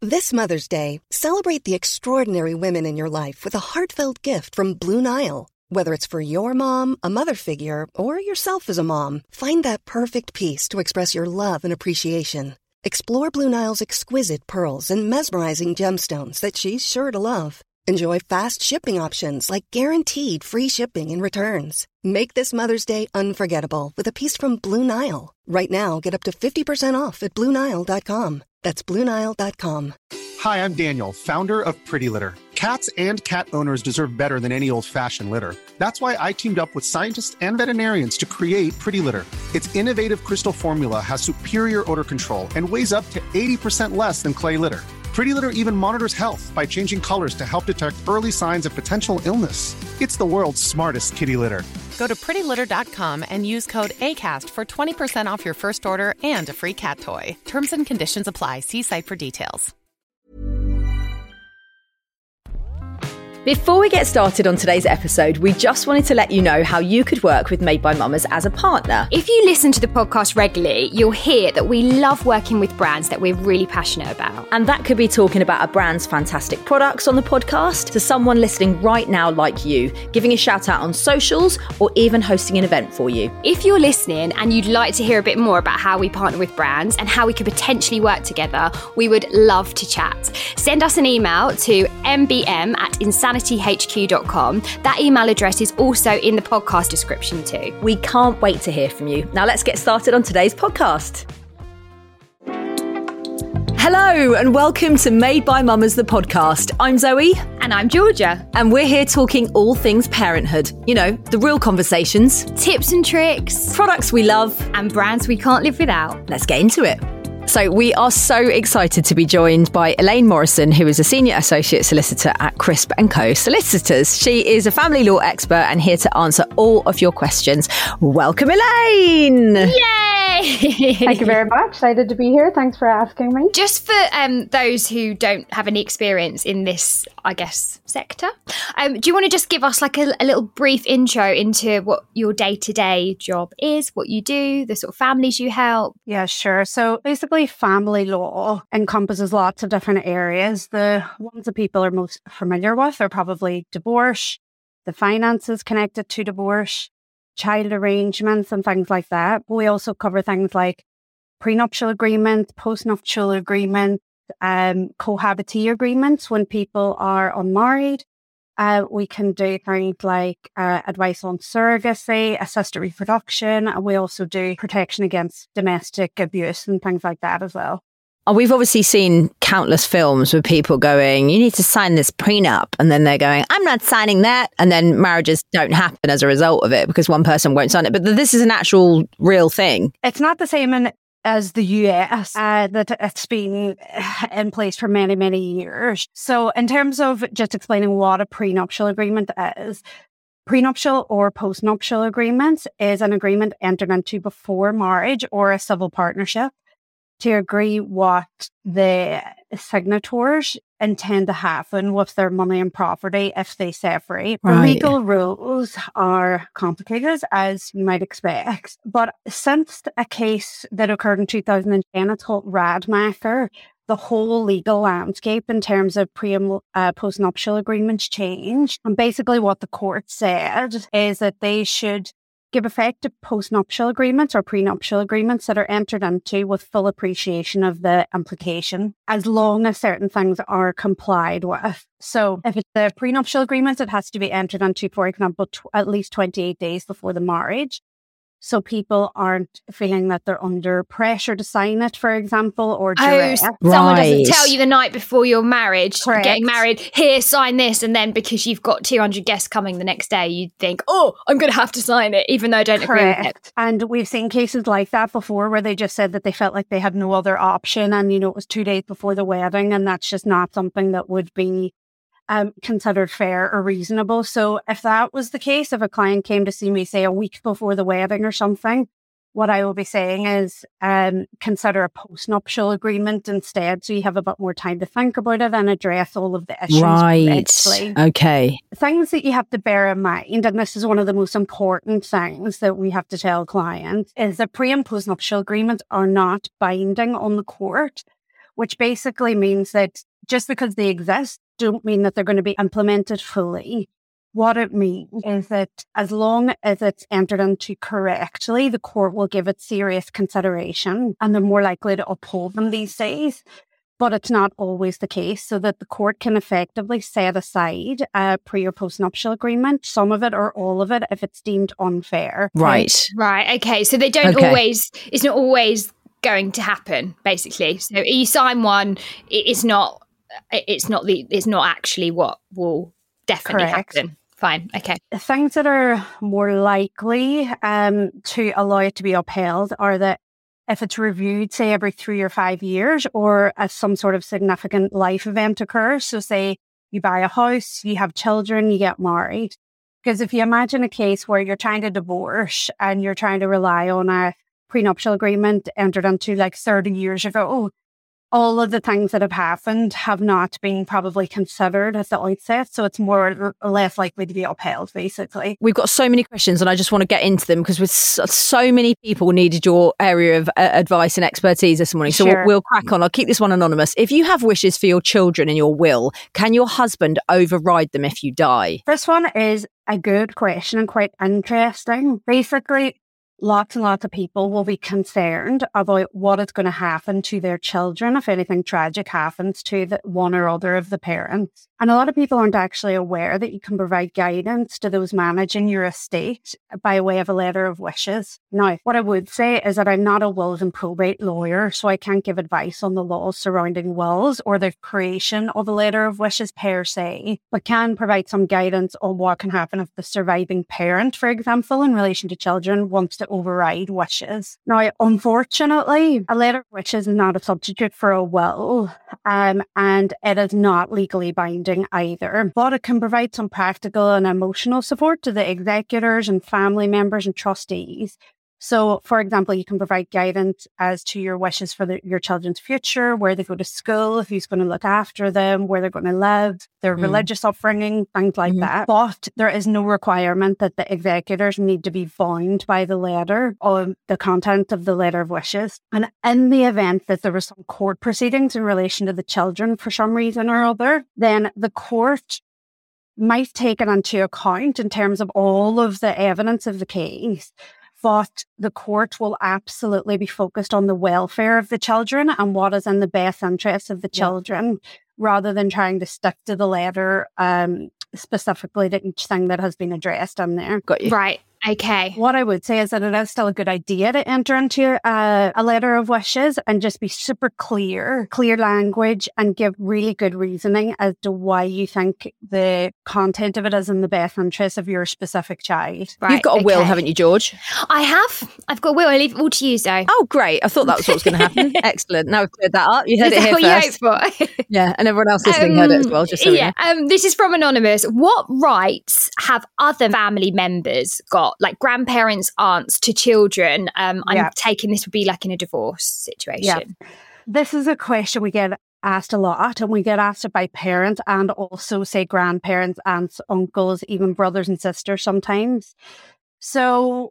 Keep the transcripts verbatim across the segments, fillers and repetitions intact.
This Mother's Day, celebrate the extraordinary women in your life with a heartfelt gift from Blue Nile. Whether it's for your mom, a mother figure, or yourself as a mom, find that perfect piece to express your love and appreciation. Explore Blue Nile's exquisite pearls and mesmerizing gemstones that she's sure to love. Enjoy fast shipping options like guaranteed free shipping and returns. Make this Mother's Day unforgettable with a piece from Blue Nile. Right now, get up to fifty percent off at Blue Nile dot com. That's Blue Nile dot com. Hi, I'm Daniel, founder of Pretty Litter. Cats and cat owners deserve better than any old-fashioned litter. That's why I teamed up with scientists and veterinarians to create Pretty Litter. Its innovative crystal formula has superior odor control and weighs up to eighty percent less than clay litter. Pretty Litter even monitors health by changing colors to help detect early signs of potential illness. It's the world's smartest kitty litter. Go to pretty litter dot com and use code ACAST for twenty percent off your first order and a free cat toy. Terms and conditions apply. See site for details. Before we get started on today's episode, we just wanted to let you know how you could work with Made by Mamas as a partner. If you listen to the podcast regularly, you'll hear that we love working with brands that we're really passionate about. And that could be talking about a brand's fantastic products on the podcast to someone listening right now like you, giving a shout out on socials, or even hosting an event for you. If you're listening and you'd like to hear a bit more about how we partner with brands and how we could potentially work together, we would love to chat. Send us an email to m b m at insanity h q dot com. That email address is also in the podcast description too. We can't wait to hear from you. Now let's get started on today's podcast. Hello and welcome to Made by Mamas, the podcast. I'm Zoe. And I'm Georgia. And we're here talking all things parenthood. You know, the real conversations. Tips and tricks. Products we love. And brands we can't live without. Let's get into it. So we are so excited to be joined by Elaine Morrison, who is a Senior Associate Solicitor at Crisp and Co Solicitors. She is a family law expert and here to answer all of your questions. Welcome, Elaine! Yay! Thank you very much. Excited to be here. Thanks for asking me. Just for um, those who don't have any experience in this, I guess, sector, um, do you want to just give us like a, a little brief intro into what your day-to-day job is, what you do, the sort of families you help? Yeah, sure. So basically, family law encompasses lots of different areas. The ones that people are most familiar with are probably divorce, the finances connected to divorce, child arrangements and things like that. We also cover things like prenuptial agreements, postnuptial agreements, um, cohabitee agreements when people are unmarried. Uh, we can do things like uh, advice on surrogacy, assisted reproduction, and we also do protection against domestic abuse and things like that as well. Oh, we've obviously seen countless films with people going, you need to sign this prenup. And then they're going, I'm not signing that. And then marriages don't happen as a result of it because one person won't sign it. But this is an actual real thing. It's not the same in as the U S, uh, that it's been in place for many, many years. So in terms of just explaining what a prenuptial agreement is, prenuptial or postnuptial agreement is an agreement entered into before marriage or a civil partnership to agree what the signatories intend to happen with their money and property if they separate. Right. The legal rules are complicated, as you might expect. But since a case that occurred in two thousand ten, it's called Radmacher, the whole legal landscape in terms of pre and uh, postnuptial agreements changed. And basically what the court said is that they should give effect to postnuptial agreements or prenuptial agreements that are entered into with full appreciation of the implication, as long as certain things are complied with. So if it's a prenuptial agreement, it has to be entered into, for example, tw- at least twenty-eight days before the marriage. So people aren't feeling that they're under pressure to sign it, for example, or duress. Oh, someone Right. doesn't tell you the night before your marriage, Correct. getting married, here, sign this. And then because you've got two hundred guests coming the next day, you think, oh, I'm going to have to sign it, even though I don't agree with it. Correct. And we've seen cases like that before where they just said that they felt like they had no other option. And, you know, it was two days before the wedding. And that's just not something that would be um, considered fair or reasonable. So if that was the case, if a client came to see me, say, a week before the wedding or something, what I will be saying is um, consider a postnuptial agreement instead, so you have a bit more time to think about it and address all of the issues. Right. correctly. Okay. Things that you have to bear in mind, and this is one of the most important things that we have to tell clients, is that pre and postnuptial agreements are not binding on the court. which basically means that just because they exist don't mean that they're going to be implemented fully. What it means is that as long as it's entered into correctly, the court will give it serious consideration and they're more likely to uphold them these days. But it's not always the case, so that the court can effectively set aside a pre or postnuptial agreement, some of it or all of it, if it's deemed unfair. Right. Right. Okay. So they don't Okay. always, it's not always going to happen, basically. So you sign one, it's not, it's not the, it's not actually what will definitely Correct. happen. Fine. Okay. Things that are more likely um, to allow it to be upheld are that if it's reviewed, say, every three or five years, or as some sort of significant life event occurs. So say you buy a house, you have children, you get married. Because if you imagine a case where you're trying to divorce and you're trying to rely on a prenuptial agreement entered into like thirty years ago, all of the things that have happened have not been probably considered at the outset. So it's more or less likely to be upheld, basically. We've got so many questions and I just want to get into them because with so, so many people needed your area of uh, advice and expertise this morning. So Sure. we'll, we'll crack on. I'll keep this one anonymous. If you have wishes for your children in your will, can your husband override them if you die? This one is a good question and quite interesting. Basically, lots and lots of people will be concerned about what is going to happen to their children if anything tragic happens to the one or other of the parents. And a lot of people aren't actually aware that you can provide guidance to those managing your estate by way of a letter of wishes. Now, what I would say is that I'm not a wills and probate lawyer, so I can't give advice on the laws surrounding wills or the creation of a letter of wishes per se, but can provide some guidance on what can happen if the surviving parent, for example, in relation to children, wants to override wishes. Now, unfortunately, a letter of wishes is not a substitute for a will, um, and it is not legally binding either, but it can provide some practical and emotional support to the executors and family members and trustees. So, for example, you can provide guidance as to your wishes for the, your children's future, where they go to school, who's going to look after them, where they're going to live, their mm. religious upbringing, things like mm. that. But there is no requirement that the executors need to be bound by the letter or the content of the letter of wishes. And in the event that there was some court proceedings in relation to the children for some reason or other, then the court might take it into account in terms of all of the evidence of the case. But the court will absolutely be focused on the welfare of the children and what is in the best interest of the children, yeah. rather than trying to stick to the letter um, specifically to each thing that has been addressed in there. Got you. Right. Okay. What I would say is that it is still a good idea to enter into a, a letter of wishes and just be super clear, clear language, and give really good reasoning as to why you think the content of it is in the best interest of your specific child. Right, You've got a okay. will, haven't you, George? I have. I've got a will. I leave it all to you, Zoe. Oh, great. I thought that was what was going to happen. Excellent. Now we've cleared that up. You heard is it here first. What you hope for? Yeah, and everyone else listening um, heard it as well. Just so yeah. Um, this is from Anonymous. What rights have other family members got, like grandparents, aunts to children? Um, I'm yeah. taking this would be like in a divorce situation. Yeah. This is a question we get asked a lot, and we get asked it by parents and also, say, grandparents, aunts, uncles, even brothers and sisters sometimes. So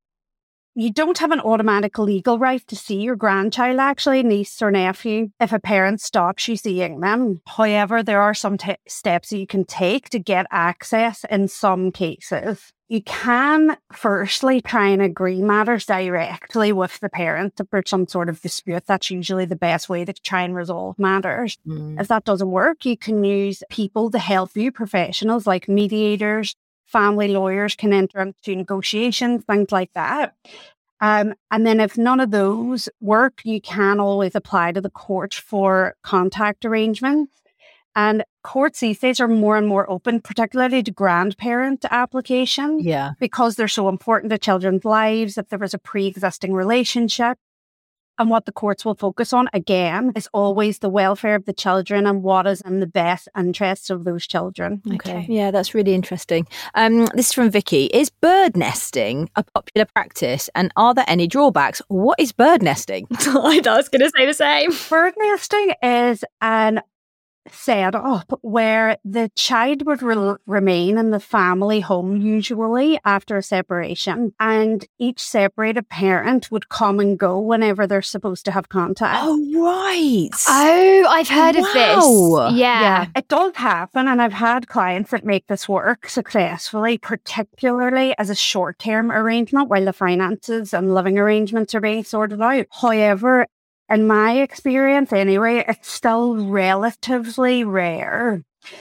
you don't have an automatic legal right to see your grandchild, actually, niece or nephew, if a parent stops you seeing them. However, there are some t- steps that you can take to get access in some cases. You can firstly try and agree matters directly with the parent if there's some sort of dispute. That's usually the best way to try and resolve matters. Mm. If that doesn't work, you can use people to help you, professionals like mediators, family lawyers can enter into negotiations, things like that. Um, and then if none of those work, you can always apply to the court for contact arrangements. And courts these days are more and more open, particularly to grandparent applications, yeah. because they're so important to children's lives, if there was a pre-existing relationship. And what the courts will focus on, again, is always the welfare of the children and what is in the best interests of those children. Okay. Yeah, that's really interesting. Um, this is from Vicky. Is bird nesting a popular practice and are there any drawbacks? What is bird nesting? I was going to say the same. Bird nesting is an set up where the child would re- remain in the family home usually after a separation, and each separated parent would come and go whenever they're supposed to have contact. Oh, right. Oh, I've heard Wow. of this. Yeah. Yeah, it does happen, and I've had clients that make this work successfully, particularly as a short-term arrangement while the finances and living arrangements are being sorted out. However, in my experience anyway, it's still relatively rare.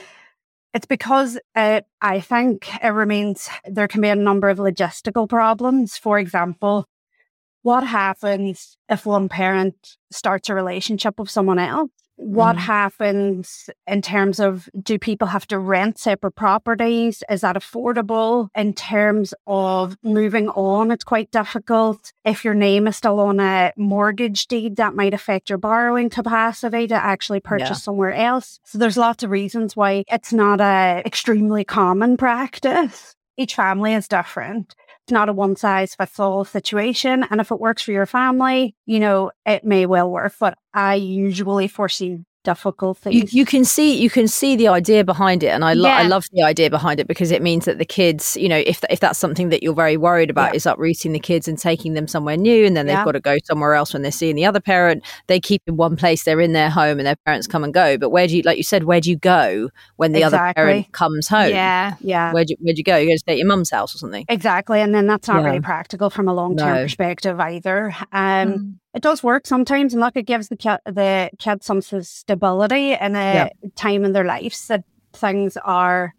It's because uh, I think it remains, there can be a number of logistical problems. For example, what happens if one parent starts a relationship with someone else? What mm. happens in terms of, do people have to rent separate properties? Is that affordable? In terms of moving on, it's quite difficult. If your name is still on a mortgage deed, that might affect your borrowing capacity to actually purchase yeah. somewhere else. So there's lots of reasons why it's not a extremely common practice. Each family is different. It's not a one-size-fits-all situation. And if it works for your family, you know, it may well work. But I usually foresee difficulties. You, you can see you can see the idea behind it, and I, lo- yeah. I love the idea behind it, because it means that the kids, you know, if th- if that's something that you're very worried about, yeah. is uprooting the kids and taking them somewhere new, and then they've yeah. got to go somewhere else when they're seeing the other parent. They keep in one place, they're in their home, and their parents come and go. But where do you, like you said, where do you go when the exactly. other parent comes home? Yeah, yeah. Where do you, where do you go? You go to stay at your mum's house or something. Exactly, and then that's not yeah. really practical from a long-term no. perspective either. Um. Mm. It does work sometimes, and look, it gives the kid, the kid some stability in a yeah. time in their lives that things are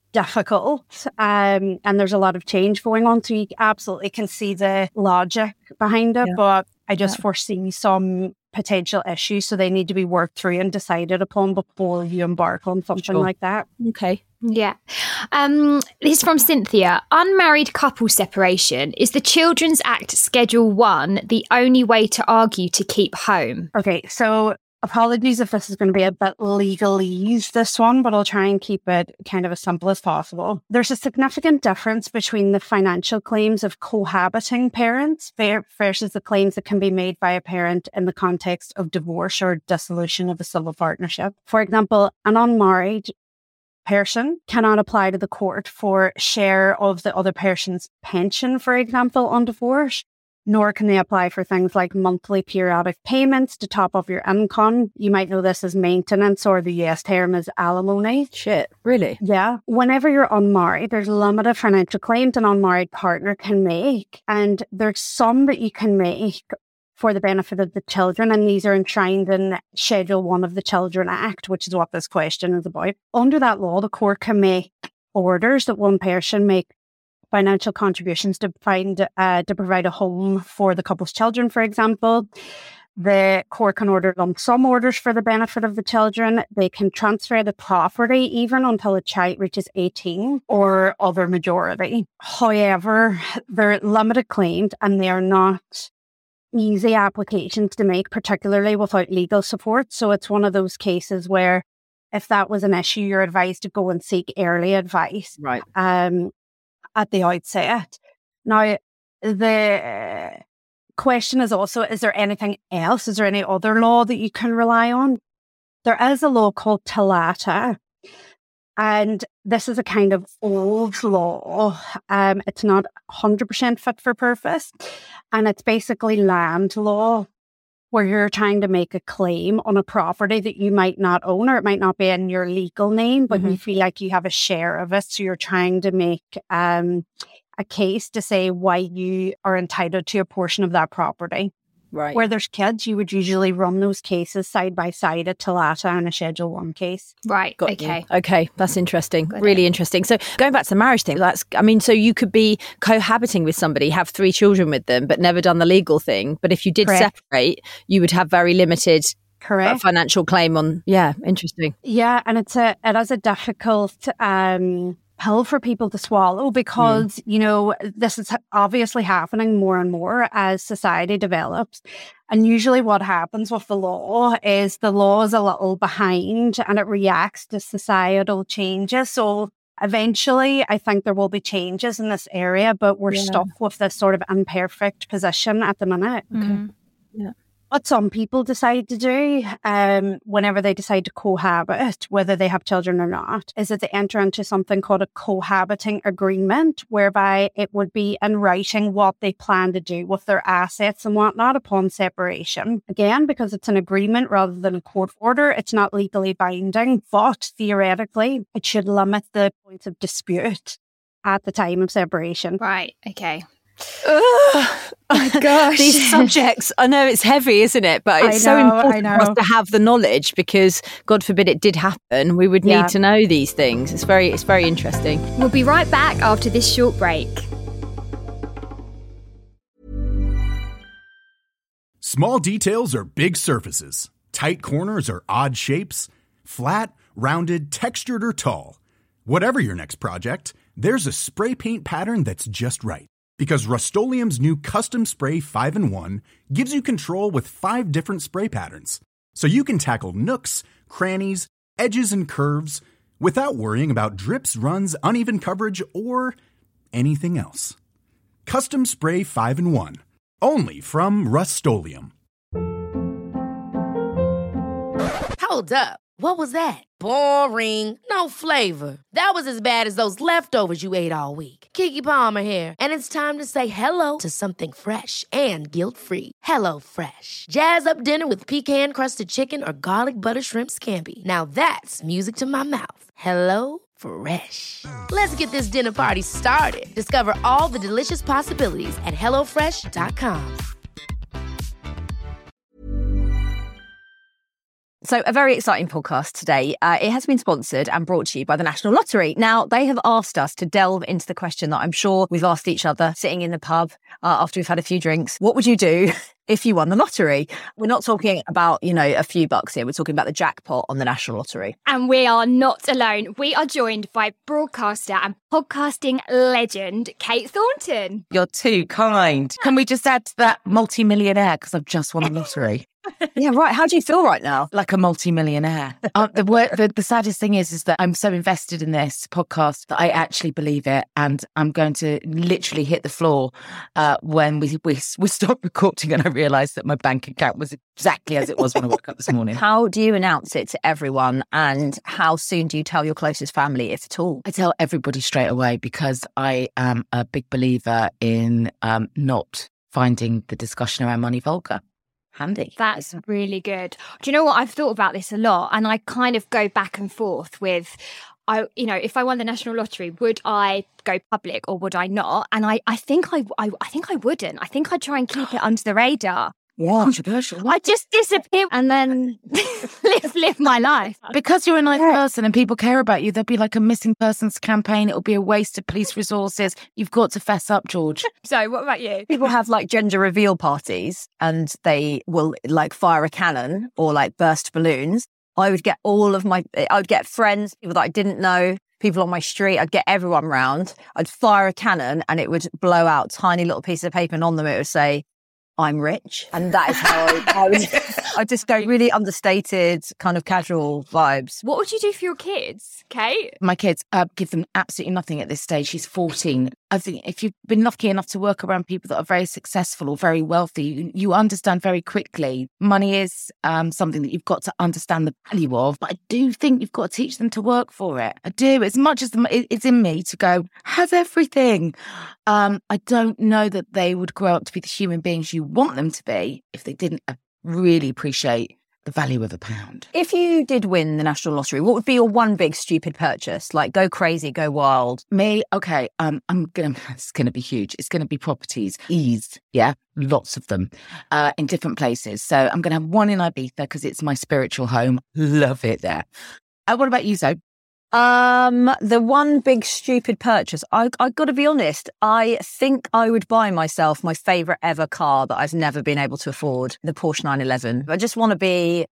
difficult, um, and there's a lot of change going on. So you absolutely can see the logic behind it, yeah. but I just yeah. foresee some potential issues, so they need to be worked through and decided upon before you embark on something sure. like that. Okay. Yeah. Um, this is from Cynthia. Unmarried couple separation. Is the Children's Act Schedule one the only way to argue to keep home? Okay, so apologies if this is going to be a bit legalese, this one, but I'll try and keep it kind of as simple as possible. There's a significant difference between the financial claims of cohabiting parents versus the claims that can be made by a parent in the context of divorce or dissolution of a civil partnership. For example, an unmarried person cannot apply to the court for share of the other person's pension, for example, on divorce, nor can they apply for things like monthly periodic payments to top up your income. You might know this as maintenance, or the U S term is alimony. Shit, really? Yeah. Whenever you're unmarried, there's limited financial claims an unmarried partner can make, and there's some that you can make for the benefit of the children, and these are enshrined in Schedule one of the Children Act, which is what this question is about. Under that law, the court can make orders that one person make financial contributions to find uh, to provide a home for the couple's children, for example. The court can order lump sum orders for the benefit of the children. They can transfer the property even until a child reaches eighteen or other majority. However, they're limited claims, and they are not easy applications to make, particularly without legal support. So it's one of those cases where if that was an issue, you're advised to go and seek early advice right. um, at the outset. Now, the question is also, is there anything else? Is there any other law that you can rely on? There is a law called TOLATA, and this is a kind of old law. Um, it's not one hundred percent fit for purpose, and it's basically land law, where you're trying to make a claim on a property that you might not own, or it might not be in your legal name, but mm-hmm. you feel like you have a share of it. So you're trying to make um, a case to say why you are entitled to a portion of that property. Right. Where there's kids, you would usually run those cases side by side, a TOLATA and a Schedule one case. Right. Got okay. You. Okay. That's interesting. Got really it. interesting. So going back to the marriage thing, that's, I mean, so you could be cohabiting with somebody, have three children with them, but never done the legal thing. But if you did Correct. separate, you would have very limited Correct. financial claim on. Yeah. Interesting. Yeah. And it's a, it is a difficult, um, pill for people to swallow, because, mm. you know, this is obviously happening more and more as society develops. And usually what happens with the law is the law is a little behind and it reacts to societal changes. So eventually I think there will be changes in this area, but we're yeah. stuck with this sort of imperfect position at the minute. Okay. Mm. Yeah. what some people decide to do um, whenever they decide to cohabit, whether they have children or not, is that they enter into something called a cohabiting agreement, whereby it would be in writing what they plan to do with their assets and whatnot upon separation. Again, because it's an agreement rather than a court order, it's not legally binding, but theoretically, it should limit the points of dispute at the time of separation. Right, okay. Oh my gosh. These subjects, I know it's heavy, isn't it? But it's I know, so important I for know. us to have the knowledge because, God forbid it did happen, we would need Yeah. to know these things. It's very, it's very interesting. We'll be right back after this short break. Small details are big surfaces. Tight corners are odd shapes. Flat, rounded, textured, or tall. Whatever your next project, there's a spray paint pattern that's just right. Because Rust-Oleum's new Custom Spray five in one gives you control with five different spray patterns. So you can tackle nooks, crannies, edges, and curves without worrying about drips, runs, uneven coverage, or anything else. Custom Spray five in one. Only from Rust-Oleum. Hold up. What was that? Boring. No flavor. That was as bad as those leftovers you ate all week. Keke Palmer here, and it's time to say hello to something fresh and guilt-free. Hello Fresh. Jazz up dinner with pecan-crusted chicken or garlic butter shrimp scampi. Now that's music to my mouth. Hello Fresh. Let's get this dinner party started. Discover all the delicious possibilities at hello fresh dot com. So a very exciting podcast today. Uh, it has been sponsored and brought to you by the National Lottery. Now, they have asked us to delve into the question that I'm sure we've asked each other sitting in the pub uh, after we've had a few drinks. What would you do if you won the lottery? We're not talking about, you know, a few bucks here. We're talking about the jackpot on the National Lottery. And we are not alone. We are joined by broadcaster and podcasting legend, Kate Thornton. You're too kind. Can we just add to that multi-millionaire because I've just won the lottery? Yeah, right. How do you feel right now? Like a multi-millionaire. uh, the, wor- the the saddest thing is, is that I'm so invested in this podcast that I actually believe it, and I'm going to literally hit the floor uh, when we, we we stop recording and I realise that my bank account was exactly as it was when I woke up this morning. How do you announce it to everyone, and how soon do you tell your closest family, if at all? I tell everybody straight away because I am a big believer in um, not finding the discussion around money vulgar. Handy. That's really good. Do you know what? I've thought about this a lot, and I kind of go back and forth with, I, you know, if I won the National Lottery, would I go public or would I not? And I, I think I, I, I think I wouldn't. I think I'd try and keep it under the radar. Yeah. Controversial. I just disappear and then live live my life. Because you're a nice person and people care about you, there'll be like a missing persons campaign. It'll be a waste of police resources. You've got to fess up, George. So what about you? People have like gender reveal parties and they will like fire a cannon or like burst balloons. I would get all of my, I would get friends, people that I didn't know, people on my street. I'd get everyone round. I'd fire a cannon and it would blow out tiny little pieces of paper, and on them it would say, I'm rich. And that is how I, I would, I'd just go really understated, kind of casual vibes. What would you do for your kids, Kate? My kids, uh, give them absolutely nothing at this stage. She's fourteen. I think if you've been lucky enough to work around people that are very successful or very wealthy, you, you understand very quickly money is um, something that you've got to understand the value of. But I do think you've got to teach them to work for it. I do. As much as the, it, it's in me to go, have everything. Um, I don't know that they would grow up to be the human beings you want them to be if they didn't really appreciate the value of a pound. If you did win the National Lottery, what would be your one big stupid purchase? Like go crazy, go wild. Me, okay, um, I'm gonna. It's gonna be huge. It's gonna be properties, ease, yeah, lots of them, uh, in different places. So I'm gonna have one in Ibiza because it's my spiritual home. Love it there. Uh, what about you, Zoe? Um, the one big stupid purchase, I I got to be honest, I think I would buy myself my favourite ever car that I've never been able to afford, the Porsche nine eleven. I just want to be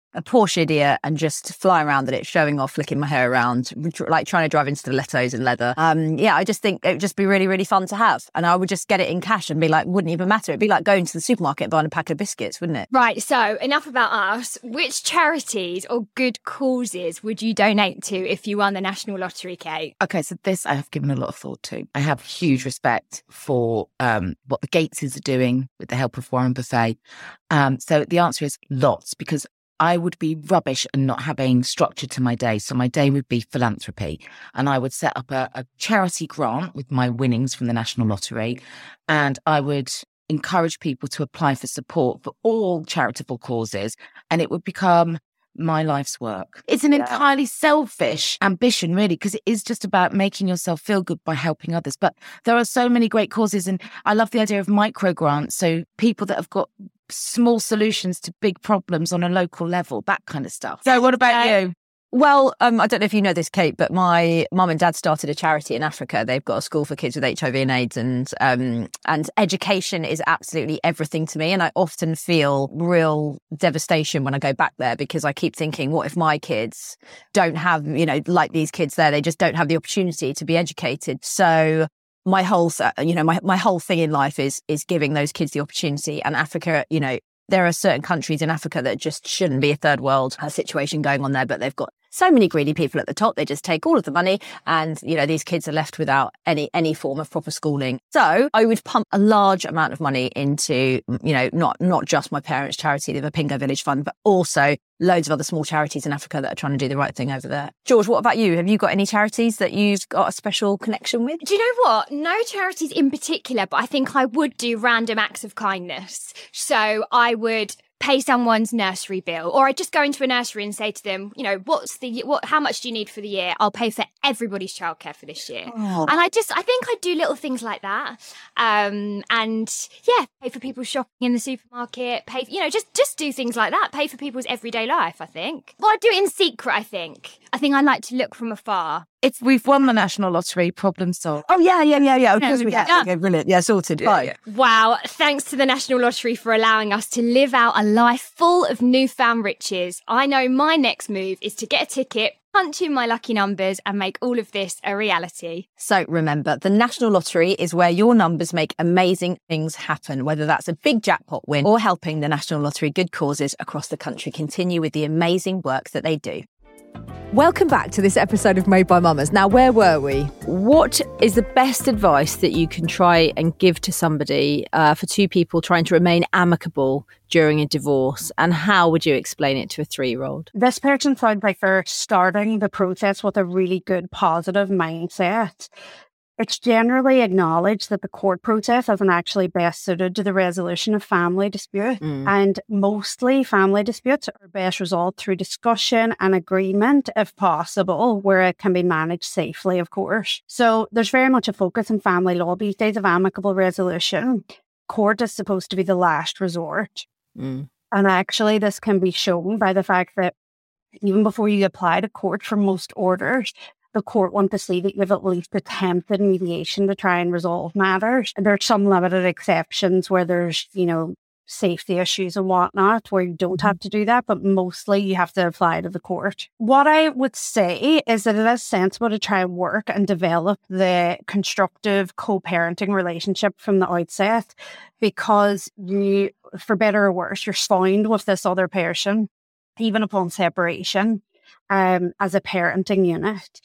a Porsche idiot and just flying around in it, showing off, flicking my hair around, like trying to drive in stilettos and leather. Um, yeah, I just think it would just be really, really fun to have. And I would just get it in cash and be like, wouldn't even matter. It'd be like going to the supermarket and buying a pack of biscuits, wouldn't it? Right, so enough about us. Which charities or good causes would you donate to if you won the National Lottery, Kate? Okay, so this I have given a lot of thought to. I have huge respect for um, what the Gateses are doing with the help of Warren Buffett. Um, so the answer is lots, because I would be rubbish and not having structure to my day. So my day would be philanthropy. And I would set up a, a charity grant with my winnings from the National Lottery. And I would encourage people to apply for support for all charitable causes. And it would become my life's work. It's an yeah. entirely selfish ambition, really, because it is just about making yourself feel good by helping others. But there are so many great causes. And I love the idea of micro grants. So people that have got small solutions to big problems on a local level, that kind of stuff. So what about uh, you? Well, um, I don't know if you know this, Kate, but my mum and dad started a charity in Africa. They've got a school for kids with H I V and AIDS, and um, and education is absolutely everything to me. And I often feel real devastation when I go back there, because I keep thinking, what if my kids don't have, you know, like these kids there, they just don't have the opportunity to be educated. So my whole, you know, my, my whole thing in life is is giving those kids the opportunity. And Africa, you know, there are certain countries in Africa that just shouldn't be a third world situation going on there, but they've got so many greedy people at the top. They just take all of the money, and, you know, these kids are left without any any form of proper schooling. So I would pump a large amount of money into, you know, not not just my parents' charity, the Vapingo Village Fund, but also loads of other small charities in Africa that are trying to do the right thing over there. George, what about you? Have you got any charities that you've got a special connection with? Do you know what? No charities in particular, but I think I would do random acts of kindness. So I would pay someone's nursery bill, or I just go into a nursery and say to them, you know, what's the what? How much do you need for the year? I'll pay for everybody's childcare for this year. Oh. And I just, I think I do little things like that, um, and yeah, pay for people's shopping in the supermarket. Pay, you know, just just do things like that. Pay for people's everyday life. I think. Well, I do it in secret. I think. I think I like to look from afar. It's we've won the National Lottery, problem solved. Oh yeah, yeah, yeah, yeah. Of yeah, course we yeah. have. Okay, brilliant. Yeah, sorted. Yeah, yeah. Wow, thanks to the National Lottery for allowing us to live out a life full of newfound riches. I know my next move is to get a ticket, punch in my lucky numbers, and make all of this a reality. So remember, the National Lottery is where your numbers make amazing things happen, whether that's a big jackpot win or helping the National Lottery good causes across the country continue with the amazing work that they do. Welcome back to this episode of Made by Mamas. Now, where were we? What is the best advice that you can try and give to somebody uh, for two people trying to remain amicable during a divorce? And how would you explain it to a three-year-old? This person sounds like they're starting the process with a really good, positive mindset. It's generally acknowledged that the court process isn't actually best suited to the resolution of family disputes. Mm. And mostly family disputes are best resolved through discussion and agreement, if possible, where it can be managed safely, of course. So there's very much a focus in family law these days of amicable resolution. Court is supposed to be the last resort. Mm. And actually, this can be shown by the fact that even before you apply to court for most orders, the court want to see that you've at least attempted mediation to try and resolve matters. And there are some limited exceptions where there's, you know, safety issues and whatnot, where you don't have to do that, but mostly you have to apply to the court. What I would say is that it is sensible to try and work and develop the constructive co-parenting relationship from the outset, because you, for better or worse, you're found with this other person, even upon separation. Um, as a parenting unit.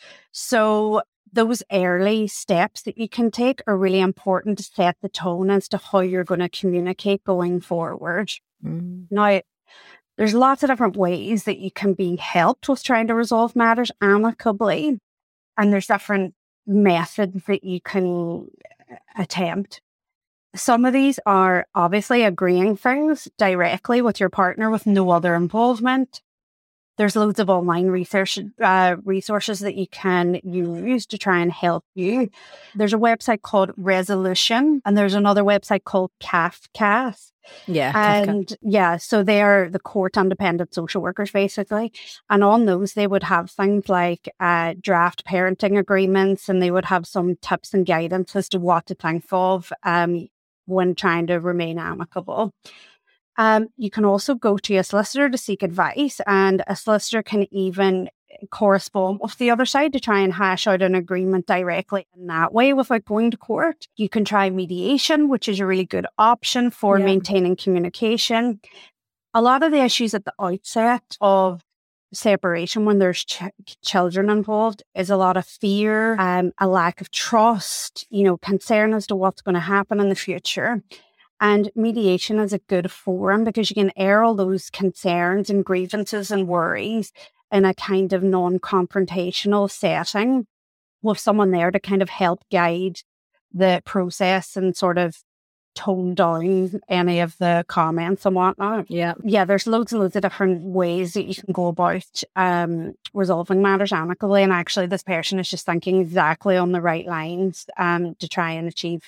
So those early steps that you can take are really important to set the tone as to how you're going to communicate going forward. Mm. Now, there's lots of different ways that you can be helped with trying to resolve matters amicably. And there's different methods that you can attempt. Some of these are obviously agreeing things directly with your partner with no other involvement. There's loads of online research uh, resources that you can use to try and help you. There's a website called Resolution, and there's another website called C A F C A S. Yeah. And Kafka. yeah, so they are the court independent social workers, basically. And on those, they would have things like uh, draft parenting agreements, and they would have some tips and guidance as to what to think of um, when trying to remain amicable. Um, you can also go to a solicitor to seek advice, and a solicitor can even correspond with the other side to try and hash out an agreement directly in that way without going to court. You can try mediation, which is a really good option for yeah. maintaining communication. A lot of the issues at the outset of separation when there's ch- children involved is a lot of fear, um, a lack of trust, you know, concern as to what's going to happen in the future. And mediation is a good forum because you can air all those concerns and grievances and worries in a kind of non-confrontational setting with someone there to kind of help guide the process and sort of tone down any of the comments and whatnot. Yeah. Yeah, there's loads and loads of different ways that you can go about um, resolving matters amicably. And actually, this person is just thinking exactly on the right lines um, to try and achieve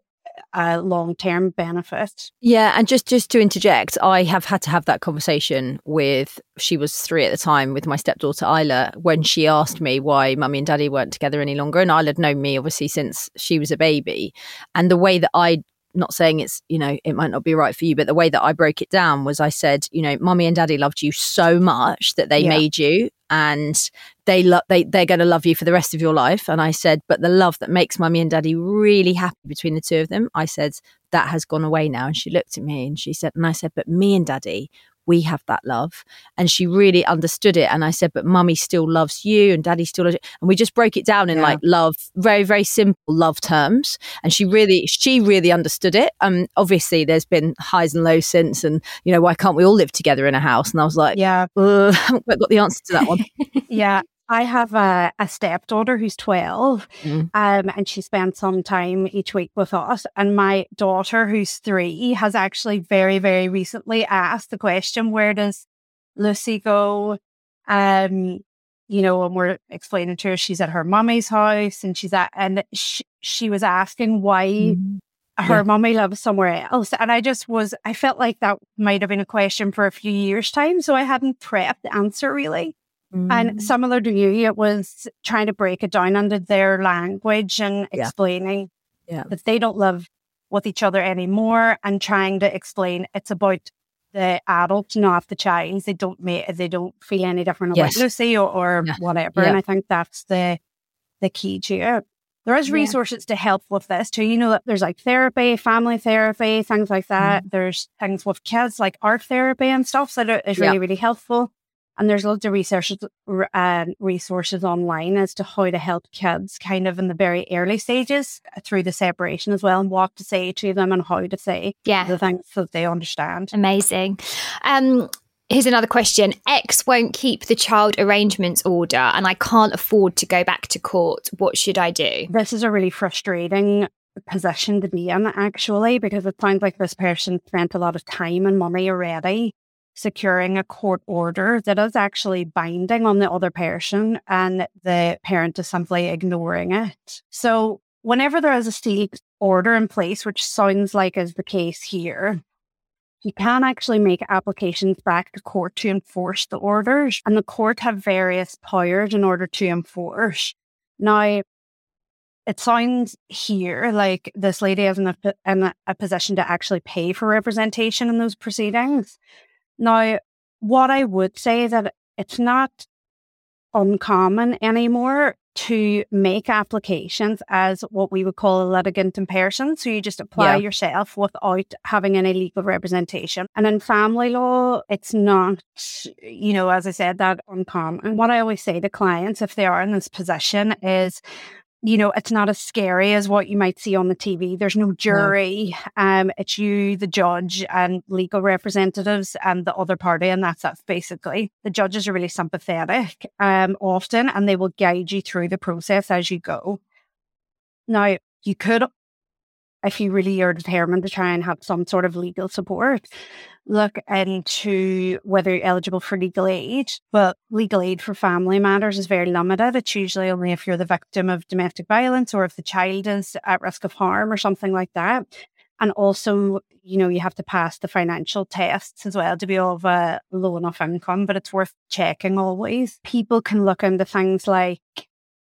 a long-term benefit. Yeah, and just just to interject, I have had to have that conversation with, she was three at the time, with my stepdaughter Isla, when she asked me why mummy and daddy weren't together any longer. And Isla had known me obviously since she was a baby. And the way that I, not saying it's, you know, it might not be right for you, but the way that I broke it down was I said, you know, mummy and daddy loved you so much that they yeah. made you, and they lo- they they're going to love you for the rest of your life. And I said, but the love that makes mummy and daddy really happy between the two of them, I said, that has gone away now. And she looked at me and she said, and I said, but me and daddy, we have that love. And she really understood it. And I said, but mummy still loves you and daddy still loves you. And we just broke it down in yeah. like love, very, very simple love terms. And she really, she really understood it. Um, obviously there's been highs and lows since, and, you know, why can't we all live together in a house? And I was like, yeah, uh, I haven't quite got the answer to that one. yeah. I have a, a stepdaughter who's twelve, mm. um, and she spends some time each week with us. And my daughter, who's three, has actually very, very recently asked the question, where does Lucy go? Um, you know, and we're explaining to her she's at her mummy's house, and she's at, and she, she was asking why mm. her yeah. mummy lives somewhere else. And I just was, I felt like that might have been a question for a few years' time. So I hadn't prepped the answer really. Mm. And similar to you, it was trying to break it down into their language and yeah. explaining yeah. that they don't live with each other anymore, and trying to explain it's about the adult, not the child. They don't make, they don't feel any different yes. about Lucy or, or yeah. whatever. Yeah. And I think that's the the key to it. There is resources yeah. to help with this too. You know, there's like therapy, family therapy, things like that. Mm. There's things with kids like art therapy and stuff. So that is really, yeah. really helpful. And there's loads of researches, uh, resources online as to how to help kids kind of in the very early stages through the separation as well, and what to say to them and how to say yeah. the things that they understand. Amazing. Um, here's another question. X won't keep the child arrangements order and I can't afford to go back to court. What should I do? This is a really frustrating position to be in, actually, because it sounds like this person spent a lot of time and money already securing a court order that is actually binding on the other person, and the parent is simply ignoring it. So whenever there is a sealed order in place, which sounds like is the case here, you can actually make applications back to court to enforce the orders, and the court have various powers in order to enforce. Now, it sounds here like this lady is in a, in a position to actually pay for representation in those proceedings. Now, what I would say is that it's not uncommon anymore to make applications as what we would call a litigant in person. So you just apply yeah. yourself without having any legal representation. And in family law, it's not, you know, as I said, that uncommon. And what I always say to clients, if they are in this position, is, you know, it's not as scary as what you might see on the T V. There's no jury. No. Um, it's you, the judge, and legal representatives and the other party, and that's it, basically. The judges are really sympathetic um, often, and they will guide you through the process as you go. Now, you could, if you really are determined to try and have some sort of legal support, look into whether you're eligible for legal aid. But legal aid for family matters is very limited. It's usually only if you're the victim of domestic violence or if the child is at risk of harm or something like that. And also, you know, you have to pass the financial tests as well to be of a low enough income, but it's worth checking always. People can look into things like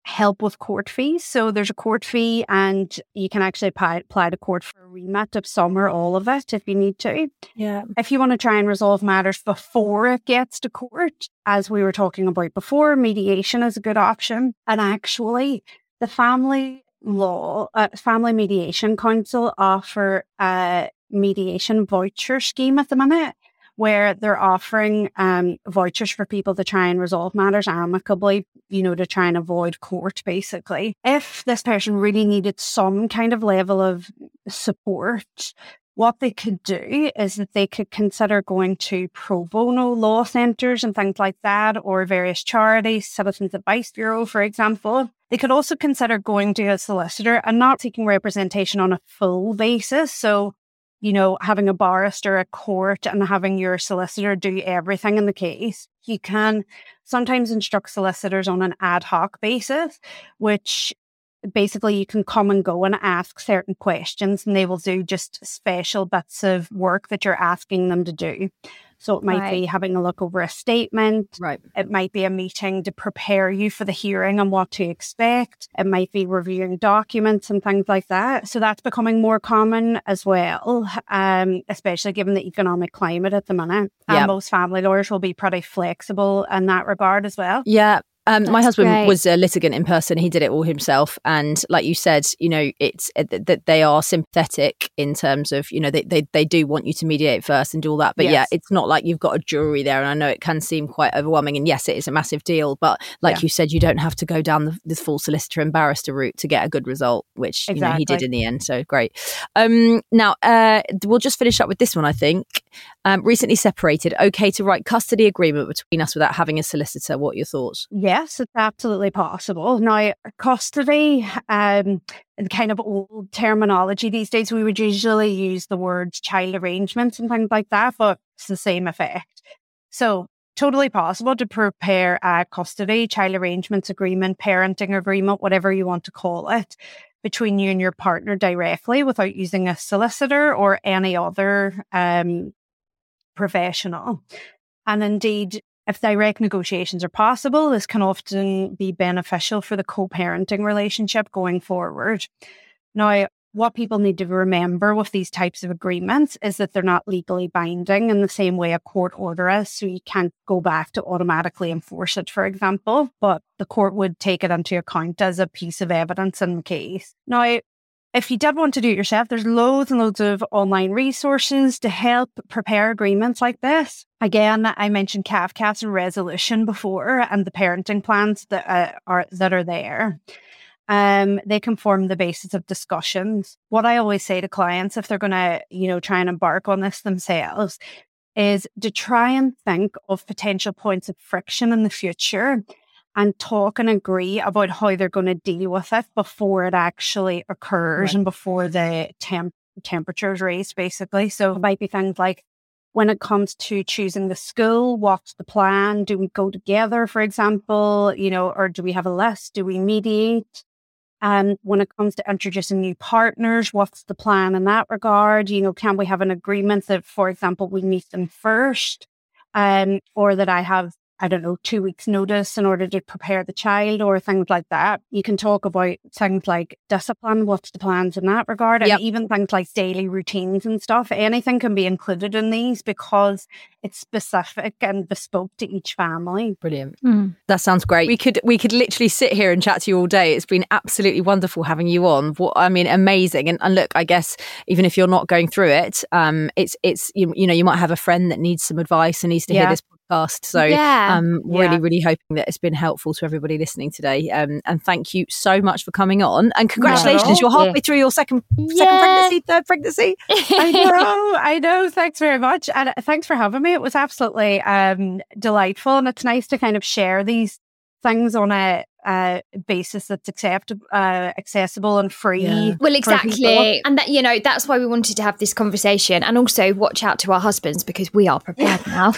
help with court fees. So there's a court fee and you can actually apply, apply to court for a remit of some or all of it if you need to. Yeah. If you want to try and resolve matters before it gets to court, as we were talking about before, mediation is a good option. And actually, the Family Law, uh, Family Mediation Council offer a mediation voucher scheme at the minute, where they're offering um, vouchers for people to try and resolve matters amicably, you know, to try and avoid court, basically. If this person really needed some kind of level of support, what they could do is that they could consider going to pro bono law centres and things like that, or various charities, Citizens Advice Bureau, for example. They could also consider going to a solicitor and not seeking representation on a full basis. So, you know, having a barrister at court and having your solicitor do everything in the case. You can sometimes instruct solicitors on an ad hoc basis, which basically you can come and go and ask certain questions and they will do just special bits of work that you're asking them to do. So it might right. be having a look over a statement. Right. It might be a meeting to prepare you for the hearing and what to expect. It might be reviewing documents and things like that. So that's becoming more common as well, um, especially given the economic climate at the minute. Yeah. And most family lawyers will be pretty flexible in that regard as well. Yeah. Um, my husband great. was a litigant in person. He did it all himself. And like you said, you know, it's that th- they are sympathetic in terms of, you know, they, they they do want you to mediate first and do all that. But yes. yeah, it's not like you've got a jury there. And I know it can seem quite overwhelming. And yes, it is a massive deal. But like yeah. you said, you don't have to go down the, the full solicitor and barrister route to get a good result, which exactly. you know, he did in the end. So great. Um, now, uh, we'll just finish up with this one, I think. Um, recently separated, okay to write custody agreement between us without having a solicitor. What are your thoughts? Yes, it's absolutely possible. Now, custody, um, and kind of old terminology these days, we would usually use the words child arrangements and things like that, but it's the same effect. So, totally possible to prepare a custody, child arrangements agreement, parenting agreement, whatever you want to call it, between you and your partner directly without using a solicitor or any other um, professional. And indeed, if direct negotiations are possible, this can often be beneficial for the co-parenting relationship going forward. Now, what people need to remember with these types of agreements is that they're not legally binding in the same way a court order is, so you can't go back to automatically enforce it, for example, but the court would take it into account as a piece of evidence in the case. Now, if you did want to do it yourself, there's loads and loads of online resources to help prepare agreements like this. Again, I mentioned C A F C A S and Resolution before, and the parenting plans that uh, are that are there. Um, they can form the basis of discussions. What I always say to clients, if they're going to, you know, try and embark on this themselves, is to try and think of potential points of friction in the future and talk and agree about how they're going to deal with it before it actually occurs, right, and before the temp- temperature is raised, basically. So it might be things like, when it comes to choosing the school, what's the plan? Do we go together, for example, you know, or do we have a list? Do we mediate? And when it comes to introducing new partners, what's the plan in that regard? You know, can we have an agreement that, for example, we meet them first, um, or that I have, I don't know, two weeks notice in order to prepare the child, or things like that. You can talk about things like discipline, what's the plans in that regard, Yep. and even things like daily routines and stuff. Anything can be included in these because it's specific and bespoke to each family. Brilliant. Mm. That sounds great. We could we could literally sit here and chat to you all day. It's been absolutely wonderful having you on. What I mean, amazing. And, and look, I guess even if you're not going through it, um, it's it's you, you know, you might have a friend that needs some advice and needs to Yeah. hear this podcast. So Yeah. um, really, Yeah. really hoping that it's been helpful to everybody listening today. Um, and thank you so much for coming on. And congratulations, you're halfway through your second second Yeah. pregnancy, third pregnancy. I know, I know. Thanks very much. And thanks for having me. It was absolutely um, delightful. And it's nice to kind of share these things on a uh, basis that's accept- uh, accessible and free. Yeah. Well, for exactly. people. And that, you know, that's why we wanted to have this conversation, and also watch out to our husbands because we are prepared now.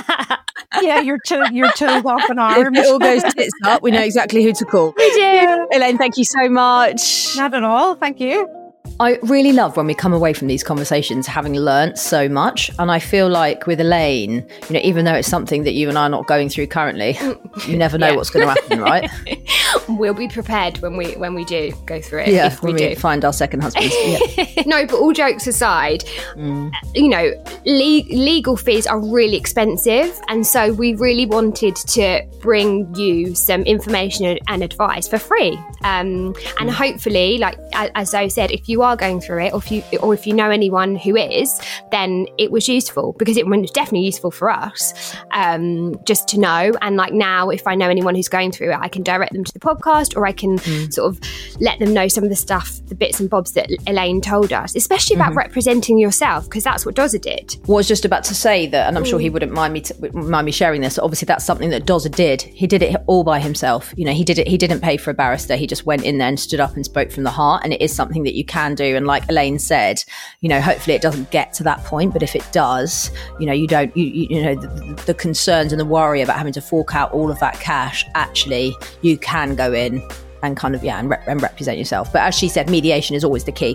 Yeah, your two, your two off and If arms. it all goes tits up, we know exactly who to call. We do. Elaine, thank you so much. Not at all. Thank you. I really love when we come away from these conversations having learnt so much. And I feel like with Elaine, you know, even though it's something that you and I are not going through currently, you never know Yeah. what's going to happen, right? We'll be prepared when we when we do go through it. Yeah, if we when we do. find our second husbands. Yeah. No, but all jokes aside, mm. you know, le- legal fees are really expensive. And so we really wanted to bring you some information and advice for free. Um, and mm. hopefully, like as Zoe said, if you are going through it, or if you or if you know anyone who is, then it was useful, because it was definitely useful for us, um, just to know. And like now, if I know anyone who's going through it, I can direct them to the podcast, or I can mm. sort of let them know some of the stuff, the bits and bobs that Elaine told us, especially about mm-hmm. representing yourself, because that's what Dozer did. Well, I was just about to say that, and I'm sure he wouldn't mind me to, mind me sharing this. Obviously, that's something that Dozer did. He did it all by himself. You know, he did it. He didn't pay for a barrister. He just went in there and stood up and spoke from the heart. And it is something that you can do. And like Elaine said, you know, hopefully it doesn't get to that point. But if it does, you know, you don't, you, you, you know, the, the concerns and the worry about having to fork out all of that cash, actually, you can go in and kind of, yeah, and, rep- and represent yourself. But as she said, mediation is always the key.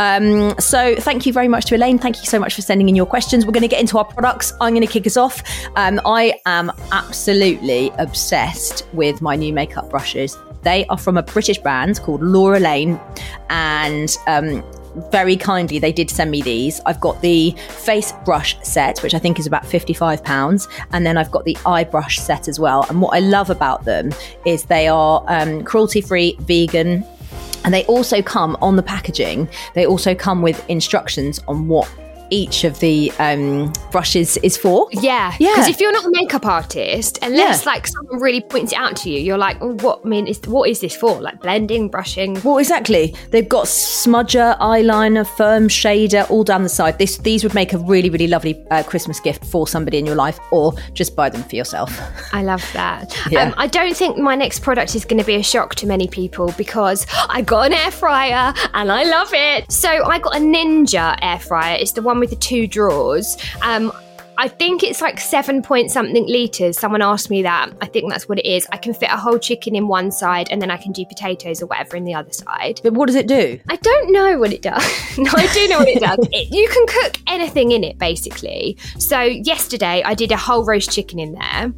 Um, so thank you very much to Elaine. Thank you so much for sending in your questions. We're going to get into our products. I'm going to kick us off. Um, I am absolutely obsessed with my new makeup brushes. They are from a British brand called Laura Lane. And um, very kindly, they did send me these. I've got the face brush set, which I think is about fifty-five pounds. And then I've got the eye brush set as well. And what I love about them is they are um, cruelty-free, vegan. And they also come on the packaging. They also come with instructions on what each of the um, brushes is for. Yeah. Yeah. Because if you're not a makeup artist, unless yeah. like someone really points it out to you, you're like, oh, what I mean is what is this for? Like blending, brushing? Well, exactly. They've got smudger, eyeliner, firm shader, all down the side. This these would make a really, really lovely uh, Christmas gift for somebody in your life, or just buy them for yourself. I love that. Yeah. Um, I don't think my next product is going to be a shock to many people, because I got an air fryer and I love it. So I got a Ninja air fryer. It's the one with the two drawers. Um, I think it's like seven point something litres. Someone asked me that. I think that's what it is. I can fit a whole chicken in one side, and then I can do potatoes or whatever in the other side. But what does it do? I don't know what it does. No, I do know what it does. It, you can cook anything in it, basically. So yesterday I did a whole roast chicken in there,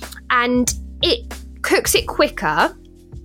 and it cooks it quicker.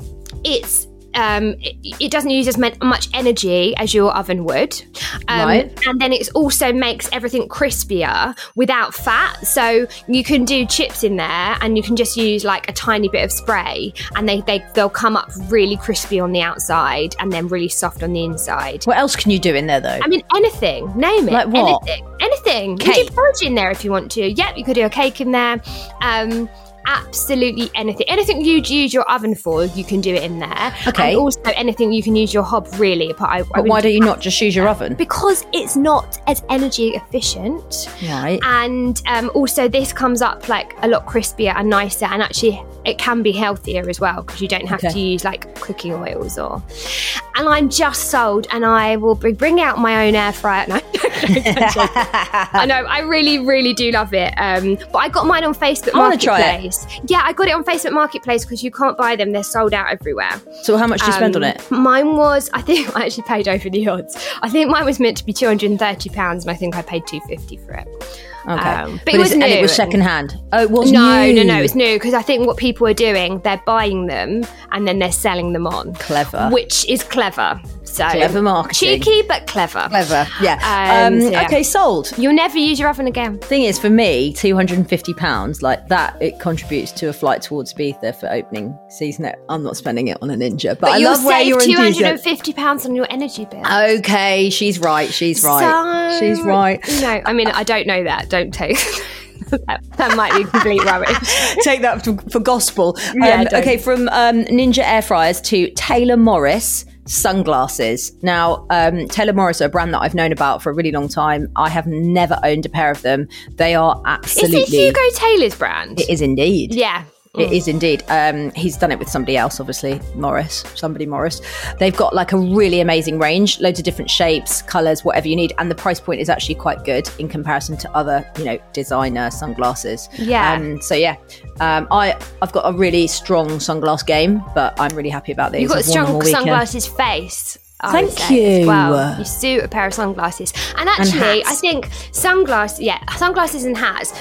It's Um, it, it doesn't use as much energy as your oven would. Um, right. And then it also makes everything crispier without fat. So you can do chips in there, and you can just use like a tiny bit of spray, and they, they, they'll come up really crispy on the outside and then really soft on the inside. What else can you do in there though? I mean, anything. Name it. Like what? Anything. Anything. Cake. You can do porridge in there if you want to. Yep, you could do a cake in there. Um... Absolutely anything. Anything you'd use your oven for, you can do it in there. Okay. And also anything you can use your hob, really. But, I, but I why don't you not just use your oven? Because it's not as energy efficient. Right. And um, also this comes up like a lot crispier and nicer, and actually it can be healthier as well, because you don't have okay. to use like cooking oils or... And I'm just sold, and I will be bring out my own air fryer. No, I know, I really, really do love it. Um, but I got mine on Facebook I want to try it. Yeah, I got it on Facebook Marketplace, because you can't buy them. They're sold out everywhere. So how much did you spend um, on it? Mine was, I think I actually paid over the odds. I think mine was meant to be two hundred thirty pounds, and I think I paid two hundred fifty for it. Okay. Um, but, but it was new. And it was second hand? Oh, it was no, new? No, no, no, it's new, because I think what people are doing, they're buying them and then they're selling them on. Clever. Which is clever. So clever marketing. Cheeky, but clever. Clever, yeah. Um, um, so yeah. Okay, sold. You'll never use your oven again. Thing is, for me, two hundred fifty pounds, like that, it contributes to a flight towards Ibiza for opening season. I'm not spending it on a Ninja, but, but I you'll love where you're save two hundred fifty pounds on your energy bill. Okay, she's right, she's right. So, she's right. No, I mean, I don't know that. Don't take... that, that might be complete rubbish. Take that for, for gospel. Yeah, um, okay, from um, Ninja air fryers to Taylor Morris sunglasses. Now, um, Taylor Morris are a brand that I've known about for a really long time. I have never owned a pair of them. They are absolutely... Is it Hugo Taylor's brand? It is indeed. Yeah. It is indeed. Um, he's done it with somebody else, obviously. Morris, somebody Morris. They've got like a really amazing range, loads of different shapes, colours, whatever you need. And the price point is actually quite good in comparison to other, you know, designer sunglasses. Yeah. Um, so yeah, um, I, I've got a really strong sunglass game, but I'm really happy about these. You've got a I've worn them all strong weekend. sunglasses face. I Thank would say, you. As well. You suit a pair of sunglasses. And actually, and I think sunglasses, yeah, sunglasses and hats,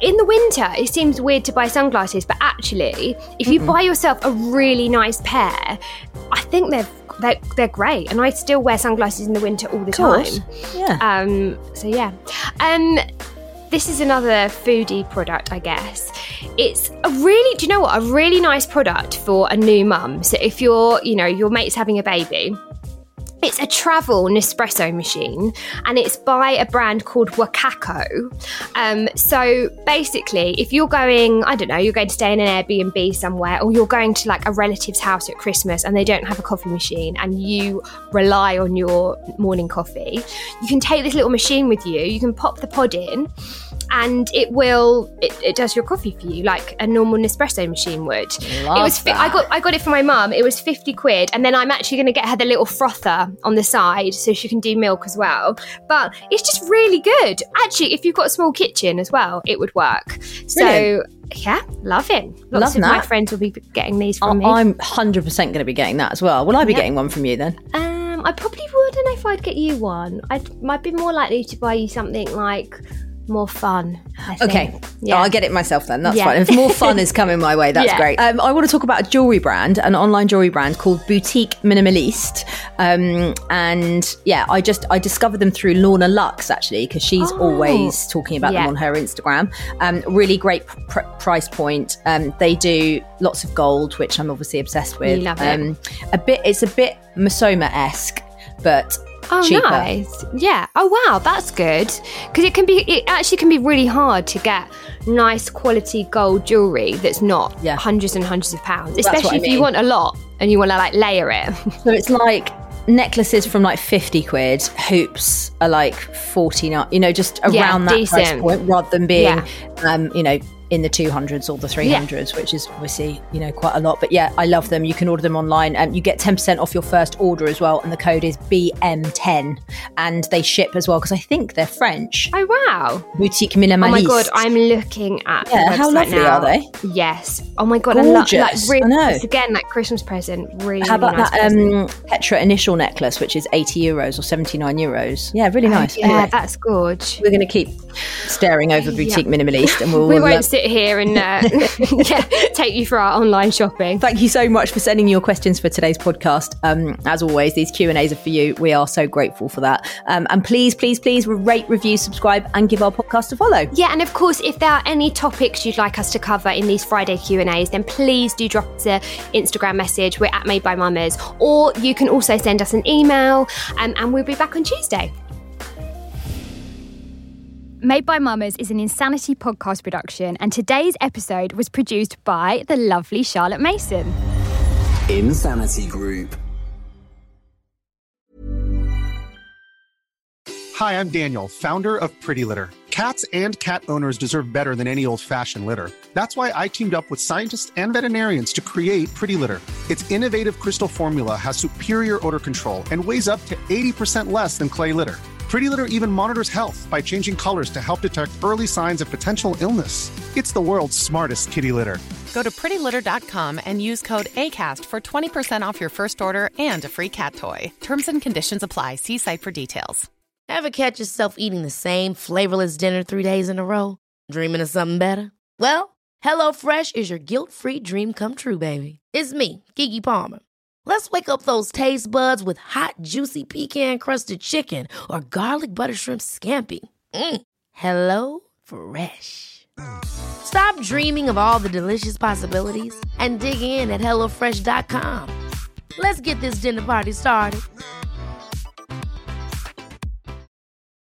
in the winter, it seems weird to buy sunglasses, but actually, if you Mm-mm. buy yourself a really nice pair, I think they're they're, they're great. And I still wear sunglasses in the winter all the time. Yeah. Um. So yeah. Um. This is another foodie product, I guess. It's a really, do you know what? A really nice product for a new mum. So if you're, you know, your mate's having a baby, it's a travel Nespresso machine, and it's by a brand called Wakako. Um, so basically, if you're going, I don't know, you're going to stay in an Airbnb somewhere, or you're going to like a relative's house at Christmas and they don't have a coffee machine and you rely on your morning coffee, you can take this little machine with you, you can pop the pod in, and it will, it, it does your coffee for you like a normal Nespresso machine would. Love it was, fi- I got I got it for my mum. It was fifty quid, and then I'm actually going to get her the little frother on the side so she can do milk as well. But it's just really good. Actually, if you've got a small kitchen as well, it would work. So Brilliant. yeah, love it. Lots Love of that. my friends will be getting these from I- me. I'm one hundred percent going to be getting that as well. Will I be Yep. getting one from you then? Um, I probably wouldn't know if I'd get you one. I might be more likely to buy you something like more fun. I think. Okay, Yeah. I'll get it myself then. That's Yeah. fine. If more fun is coming my way, that's Yeah. great. Um, I want to talk about a jewelry brand, an online jewelry brand called Boutique Minimaliste. Um, and yeah, I just I discovered them through Lorna Lux actually, because she's Oh. always talking about Yeah. them on her Instagram. Um, really great pr- price point. Um, they do lots of gold, which I'm obviously obsessed with. You love it. Um, a bit. It's a bit Masoma-esque, but Oh, cheaper. nice. Yeah. Oh, wow. That's good. Because it can be, it actually can be really hard to get nice quality gold jewellery that's not Yeah. hundreds and hundreds of pounds, That's what especially I if mean. you want a lot and you want to like layer it. So it's like necklaces from like fifty quid, hoops are like forty-nine, you know, just around Yeah, that price decent. point rather than being, Yeah. um, you know, in the two hundreds or the three hundreds, which is obviously, you know, quite a lot. But yeah, I love them. You can order them online and you get ten percent off your first order as well. And the code is B M ten, and they ship as well because I think they're French. Oh, wow. Boutique Minimaliste. Oh my God, I'm looking at the Yeah, how website lovely now. are they? Yes. Oh my God, I love like Gorgeous. really, I know. it's again like Christmas present. Really, How about really nice that present. um, Petra initial necklace, which is eighty euros or seventy-nine euros? Yeah, really nice. Yeah, Anyway, that's good. we're going to keep staring over Boutique Minimaliste, and we'll. We we'll, won't uh, sit here and uh, yeah, take you through our online shopping. Thank you so much for sending your questions for today's podcast. Um, as always, these Q and A's are for you. We are so grateful for that. Um, and please, please, please rate, review, subscribe, and give our podcast a follow. Yeah, and of course, if there are any topics you'd like us to cover in these Friday Q and A's, then please do drop us an Instagram message. We're at Made by Mamas, or you can also send us an email, um, and we'll be back on Tuesday. Made by Mamas is an Insanity podcast production, and today's episode was produced by the lovely Charlotte Mason. Insanity Group. Hi, I'm Daniel, founder of Pretty Litter. Cats and cat owners deserve better than any old-fashioned litter. That's why I teamed up with scientists and veterinarians to create Pretty Litter. Its innovative crystal formula has superior odor control and weighs up to eighty percent less than clay litter. Pretty Litter even monitors health by changing colors to help detect early signs of potential illness. It's the world's smartest kitty litter. Go to pretty litter dot com and use code ACAST for twenty percent off your first order and a free cat toy. Terms and conditions apply. See site for details. Ever catch yourself eating the same flavorless dinner three days in a row? Dreaming of something better? Well, HelloFresh is your guilt-free dream come true, baby. It's me, Keke Palmer. Let's wake up those taste buds with hot, juicy pecan-crusted chicken or garlic butter shrimp scampi. Mm. Hello Fresh. Stop dreaming of all the delicious possibilities and dig in at hello fresh dot com. Let's get this dinner party started.